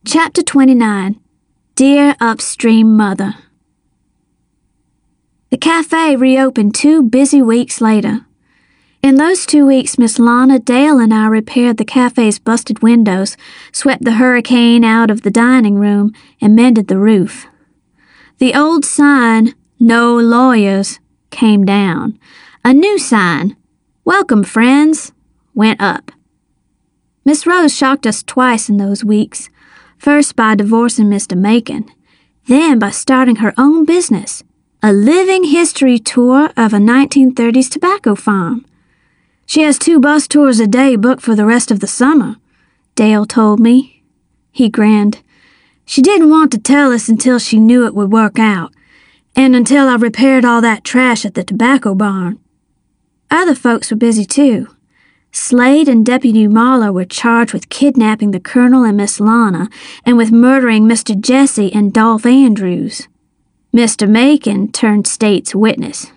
Chapter 29. Dear Upstream Mother. The cafe reopened 2 busy weeks later. In those 2 weeks, Miss Lana, Dale, and I repaired the cafe's busted windows, swept the hurricane out of the dining room, and mended the roof. The old sign, "No Lawyers," came down. A new sign, "Welcome, friends," went up. Miss Rose shocked us twice in those weeks. First by divorcing Mr. Macon, then by starting her own business, a living history tour of a 1930s tobacco farm. She has 2 bus tours a day booked for the rest of the summer, Dale told me. He grinned. She didn't want to tell us until she knew it would work out, and until I repaired all that trash at the tobacco barn. Other folks were busy too. Slade and Deputy Marler were charged with kidnapping the Colonel and Miss Lana, and with murdering Mr. Jesse and Dolph Andrews. Mr. Macon turned state's witness.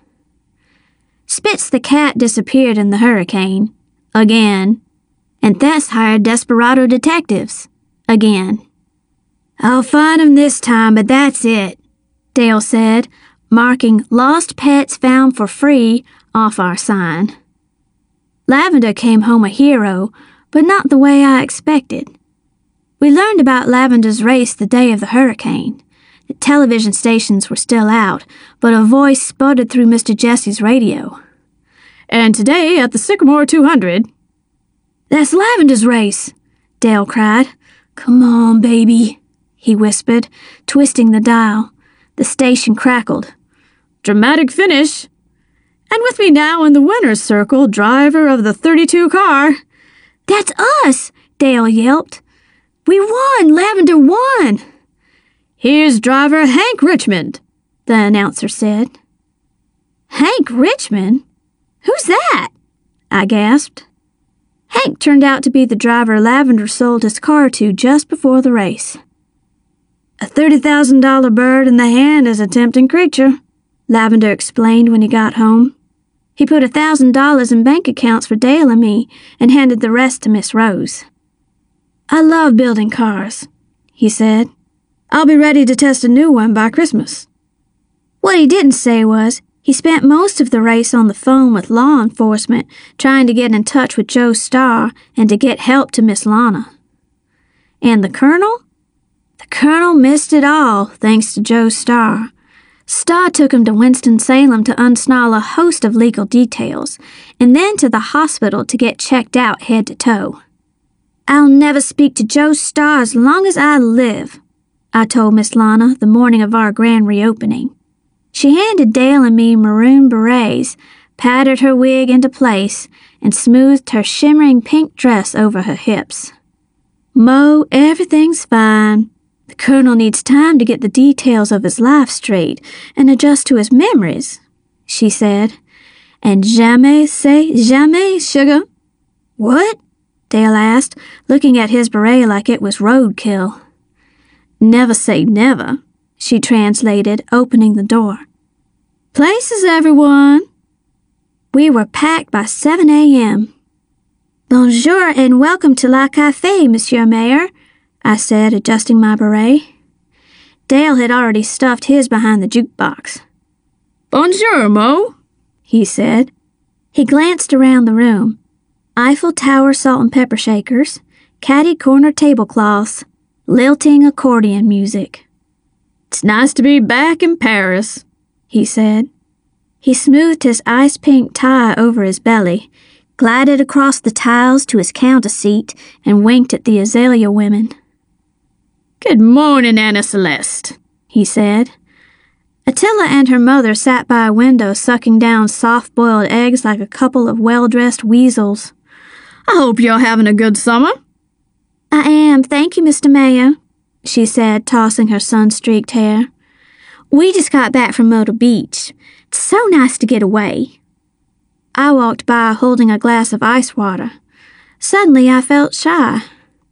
Spitz the cat disappeared in the hurricane. Again. And Thess hired desperado detectives. Again. "I'll find 'em this time, but that's it," Dale said, marking "Lost Pets Found for Free" off our sign. Lavender came home a hero, but not the way I expected. We learned about Lavender's race the day of the hurricane. The television stations were still out, but a voice sputtered through Mr. Jesse's radio. "And today at the Sycamore 200. "That's Lavender's race," Dale cried. "Come on, baby," he whispered, twisting the dial. The station crackled. "Dramatic finish. And with me now in the winner's circle, driver of the 32 car. "That's us!" Dale yelped. "We won! Lavender won!" "Here's driver Hank Richmond," the announcer said. "Hank Richmond? Who's that?" I gasped. Hank turned out to be the driver Lavender sold his car to just before the race. "A $30,000 bird in the hand is a tempting creature," Lavender explained when he got home. He put $1,000 in bank accounts for Dale and me and handed the rest to Miss Rose. "I love building cars," he said. "I'll be ready to test a new one by Christmas." What he didn't say was he spent most of the race on the phone with law enforcement trying to get in touch with Joe Starr and to get help to Miss Lana. And the Colonel? The Colonel missed it all thanks to Joe Starr. Starr took him to Winston-Salem to unsnarl a host of legal details, and then to the hospital to get checked out head to toe. "I'll never speak to Joe Starr as long as I live," I told Miss Lana the morning of our grand reopening. She handed Dale and me maroon berets, patted her wig into place, and smoothed her shimmering pink dress over her hips. "Mo, everything's fine. The Colonel needs time to get the details of his life straight and adjust to his memories," she said. "And jamais say jamais, sugar." "What?" Dale asked, looking at his beret like it was roadkill. "Never say never," she translated, opening the door. "Places, everyone." We were packed by 7 a.m. "Bonjour and welcome to La Café, Monsieur Mayor," I said, adjusting my beret. Dale had already stuffed his behind the jukebox. "Bonjour, Mo," he said. He glanced around the room. Eiffel Tower salt and pepper shakers, catty corner tablecloths, lilting accordion music. "It's nice to be back in Paris," he said. He smoothed his ice-pink tie over his belly, glided across the tiles to his counter seat, and winked at the azalea women. "Good morning, Anna Celeste," he said. Attila and her mother sat by a window sucking down soft-boiled eggs like a couple of well-dressed weasels. "I hope you're having a good summer." "I am, thank you, Mr. Mayor," she said, tossing her sun-streaked hair. "We just got back from Myrtle Beach. It's so nice to get away." I walked by holding a glass of ice water. Suddenly I felt shy.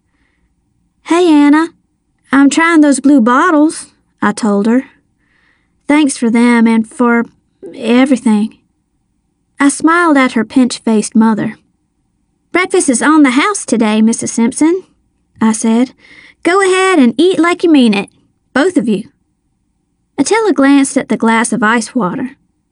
"Hey, Anna. I'm trying those blue bottles," I told her. "Thanks for them and for everything." I smiled at her pinch-faced mother. "Breakfast is on the house today, Mrs. Simpson," I said. Go ahead and eat like you mean it, both of you. Attila glanced at the glass of ice water.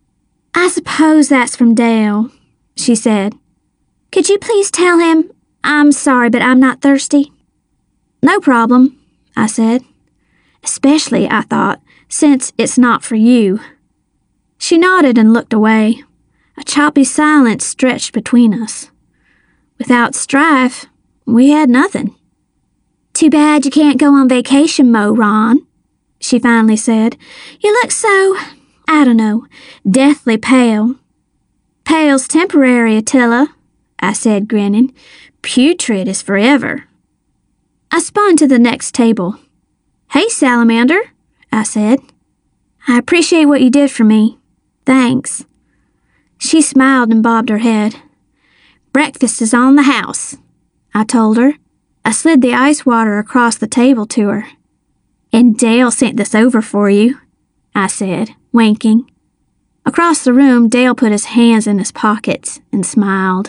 I suppose that's from Dale, she said. Could you please tell him, I'm sorry, but I'm not thirsty? No problem, I said. Especially, I thought, since it's not for you. She nodded and looked away. A choppy silence stretched between us. Without strife, we had nothing. Too bad you can't go on vacation, Mo, Ron, she finally said. You look so, I don't know, deathly pale. Pale's temporary, Attila, I said, grinning. Putrid is forever. I spun to the next table. Hey, Salamander, I said. I appreciate what you did for me. Thanks. She smiled and bobbed her head. Breakfast is on the house, I told her. I slid the ice water across the table to her. And Dale sent this over for you, I said, winking. Across the room, Dale put his hands in his pockets and smiled.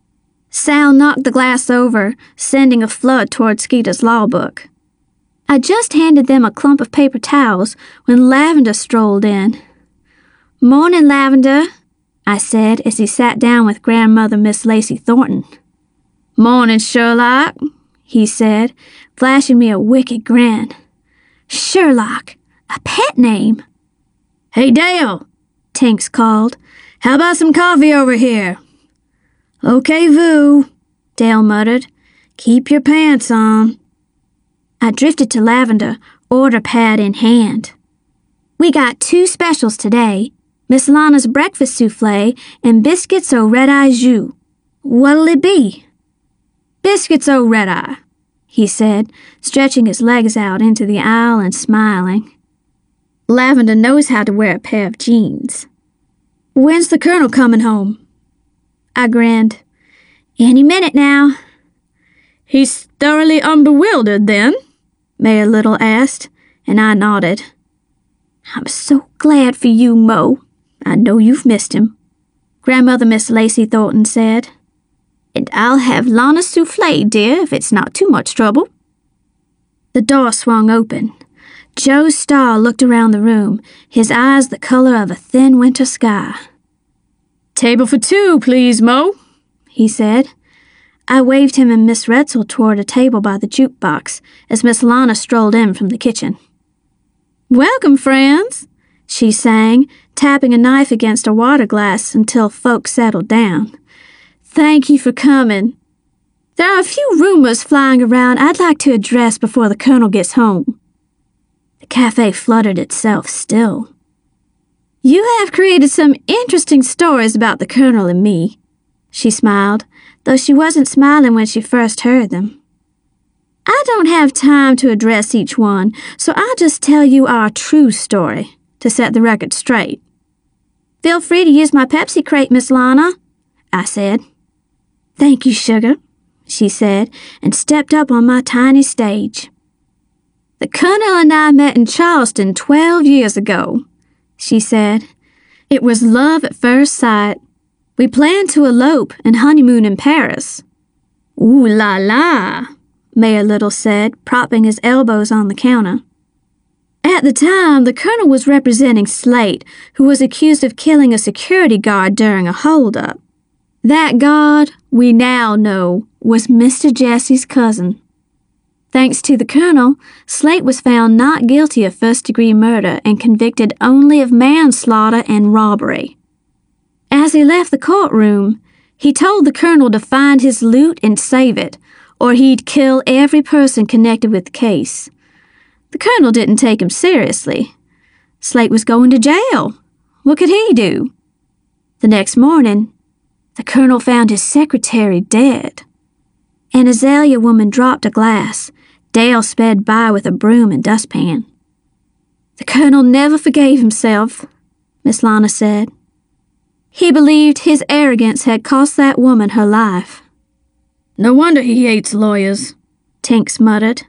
Sal knocked the glass over, sending a flood toward Skeeter's law book. I just handed them a clump of paper towels when Lavender strolled in. Morning, Lavender, I said as he sat down with Grandmother Miss Lacey Thornton. Morning, Sherlock, he said, flashing me a wicked grin. Sherlock, a pet name. Hey, Dale, Tinks called. How about some coffee over here? Okay, Voo, Dale muttered. Keep your pants on. I drifted to Lavender, order pad in hand. We got 2 specials today, Miss Lana's breakfast souffle and biscuits au red-eye jus. What'll it be? Biscuits au red-eye, he said, stretching his legs out into the aisle and smiling. Lavender knows how to wear a pair of jeans. When's the Colonel coming home? I grinned. Any minute now. He's thoroughly unbewildered, then? Mayor Little asked, and I nodded. I'm so glad for you, Mo. I know you've missed him, Grandmother Miss Lacey Thornton said. And I'll have Lana's souffle, dear, if it's not too much trouble. The door swung open. Joe Starr looked around the room, his eyes the color of a thin winter sky. Table for 2, please, Mo, he said. I waved him and Miss Retzel toward a table by the jukebox as Miss Lana strolled in from the kitchen. Welcome, friends, she sang, tapping a knife against a water glass until folks settled down. Thank you for coming. There are a few rumors flying around I'd like to address before the Colonel gets home. The cafe fluttered itself still. You have created some interesting stories about the Colonel and me, she smiled, though she wasn't smiling when she first heard them. I don't have time to address each one, so I'll just tell you our true story to set the record straight. Feel free to use my Pepsi crate, Miss Lana, I said. Thank you, sugar, she said, and stepped up on my tiny stage. The Colonel and I met in Charleston 12 years ago, she said. It was love at first sight. We planned to elope and honeymoon in Paris. Ooh la la, Mayor Little said, propping his elbows on the counter. At the time, the Colonel was representing Slate, who was accused of killing a security guard during a holdup. That guard, we now know, was Mr. Jesse's cousin. Thanks to the Colonel, Slate was found not guilty of first-degree murder and convicted only of manslaughter and robbery. As he left the courtroom, he told the Colonel to find his loot and save it, or he'd kill every person connected with the case. The Colonel didn't take him seriously. Slate was going to jail. What could he do? The next morning, the Colonel found his secretary dead. An azalea woman dropped a glass. Dale sped by with a broom and dustpan. The Colonel never forgave himself, Miss Lana said. He believed his arrogance had cost that woman her life. No wonder he hates lawyers, Tinks muttered.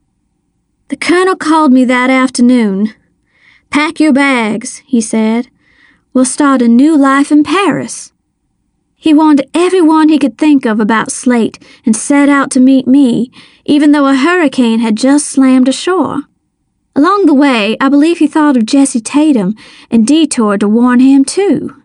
The Colonel called me that afternoon. Pack your bags, he said. We'll start a new life in Paris. He warned everyone he could think of about Slate and set out to meet me, even though a hurricane had just slammed ashore. Along the way, I believe he thought of Jesse Tatum and detoured to warn him too.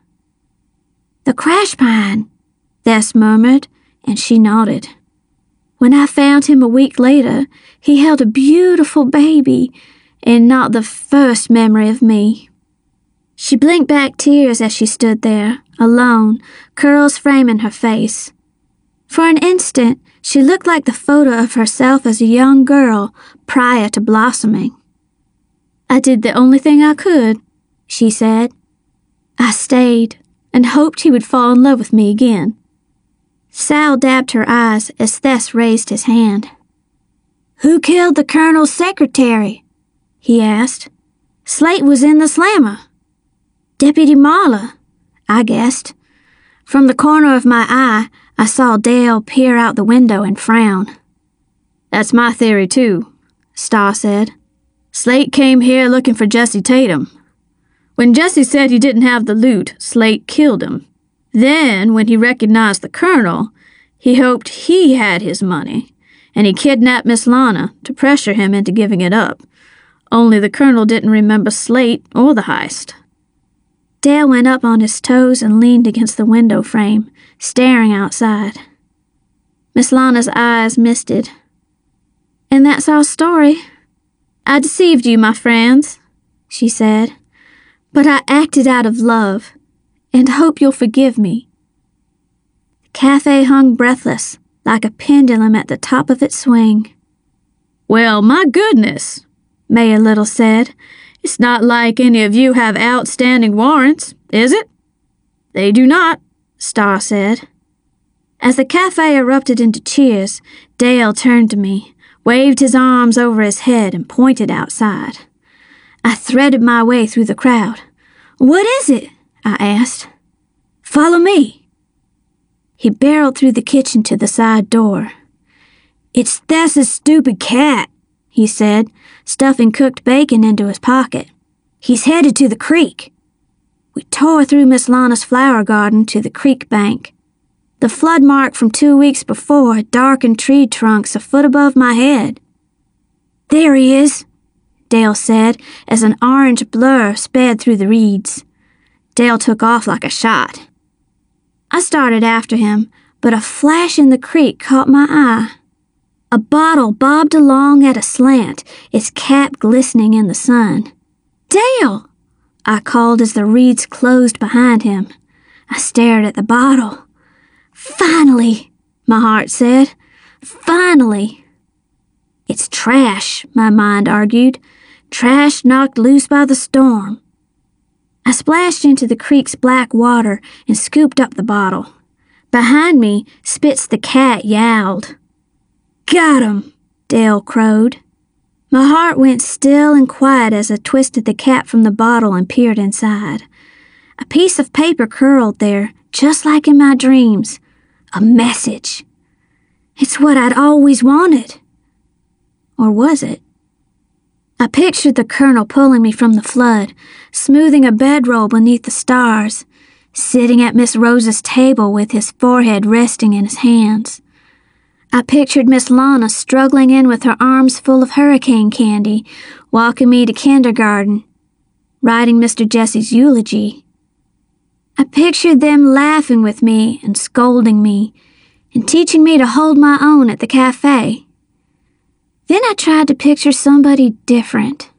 "The crash pine," Tess murmured, and she nodded. "When I found him a week later, he held a beautiful baby, and not the first memory of me." She blinked back tears as she stood there, alone, curls framing her face. For an instant, she looked like the photo of herself as a young girl prior to blossoming. "I did the only thing I could," she said. "I stayed and hoped he would fall in love with me again." Sal dabbed her eyes as Tess raised his hand. "Who killed the Colonel's secretary?" he asked. "Slate was in the slammer." "Deputy Marler," I guessed. From the corner of my eye, I saw Dale peer out the window and frown. "That's my theory, too," Starr said. "Slate came here looking for Jesse Tatum. When Jesse said he didn't have the loot, Slate killed him. Then, when he recognized the Colonel, he hoped he had his money, and he kidnapped Miss Lana to pressure him into giving it up. Only the Colonel didn't remember Slate or the heist." Dale went up on his toes and leaned against the window frame, staring outside. Miss Lana's eyes misted. "And that's our story. I deceived you, my friends," she said. "But I acted out of love, and hope you'll forgive me." The cafe hung breathless, like a pendulum at the top of its swing. "Well, my goodness," Mayor Little said. "It's not like any of you have outstanding warrants, is it?" "They do not," Starr said. As the cafe erupted into cheers, Dale turned to me, waved his arms over his head, and pointed outside. I threaded my way through the crowd. "What is it?" I asked. "Follow me." He barreled through the kitchen to the side door. "It's Thess's stupid cat," he said, stuffing cooked bacon into his pocket. "He's headed to the creek." We tore through Miss Lana's flower garden to the creek bank. The flood mark from 2 weeks before darkened tree trunks a foot above my head. "There he is," Dale said as an orange blur sped through the reeds. Dale took off like a shot. I started after him, but a flash in the creek caught my eye. A bottle bobbed along at a slant, its cap glistening in the sun. "Dale!" I called as the reeds closed behind him. I stared at the bottle. "Finally," my heart said. "Finally." "It's trash," my mind argued. "Trash knocked loose by the storm." I splashed into the creek's black water and scooped up the bottle. Behind me, Spitz the cat yowled. "Got him," Dale crowed. My heart went still and quiet as I twisted the cap from the bottle and peered inside. A piece of paper curled there, just like in my dreams. A message. It's what I'd always wanted. Or was it? I pictured the Colonel pulling me from the flood, smoothing a bedroll beneath the stars, sitting at Miss Rose's table with his forehead resting in his hands. I pictured Miss Lana struggling in with her arms full of hurricane candy, walking me to kindergarten, writing Mr. Jesse's eulogy. I pictured them laughing with me and scolding me and teaching me to hold my own at the cafe. Then I tried to picture somebody different.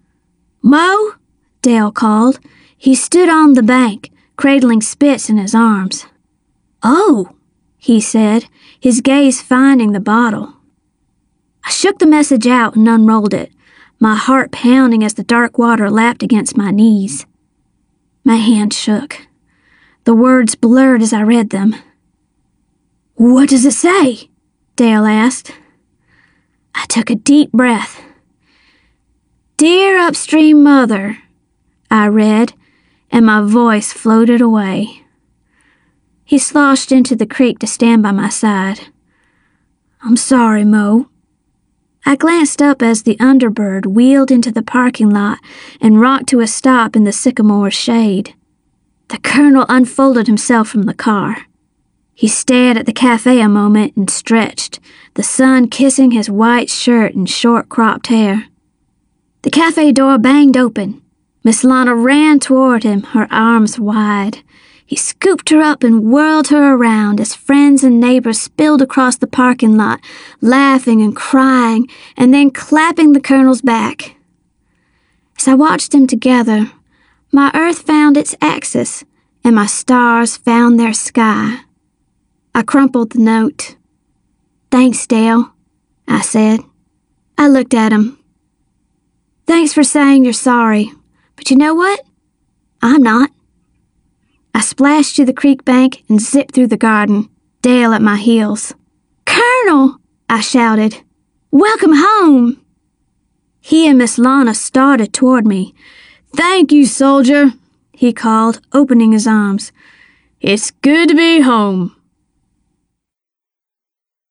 "Mo!" Dale called. He stood on the bank, cradling Spitz in his arms. "Oh," he said, his gaze finding the bottle. I shook the message out and unrolled it, my heart pounding as the dark water lapped against my knees. My hand shook. The words blurred as I read them. "What does it say?" Dale asked. I took a deep breath. "Dear upstream mother," I read, and my voice floated away. He sloshed into the creek to stand by my side. "I'm sorry, Mo." I glanced up as the Underbird wheeled into the parking lot and rocked to a stop in the sycamore's shade. The Colonel unfolded himself from the car. He stared at the cafe a moment and stretched, the sun kissing his white shirt and short-cropped hair. The cafe door banged open. Miss Lana ran toward him, her arms wide. He scooped her up and whirled her around as friends and neighbors spilled across the parking lot, laughing and crying, and then clapping the Colonel's back. As I watched them together, my earth found its axis, and my stars found their sky. I crumpled the note. "Thanks, Dale," I said. I looked at him. "Thanks for saying you're sorry, but you know what? I'm not." I splashed to the creek bank and zipped through the garden, Dale at my heels. "Colonel!" I shouted. "Welcome home!" He and Miss Lana started toward me. "Thank you, soldier," he called, opening his arms. "It's good to be home."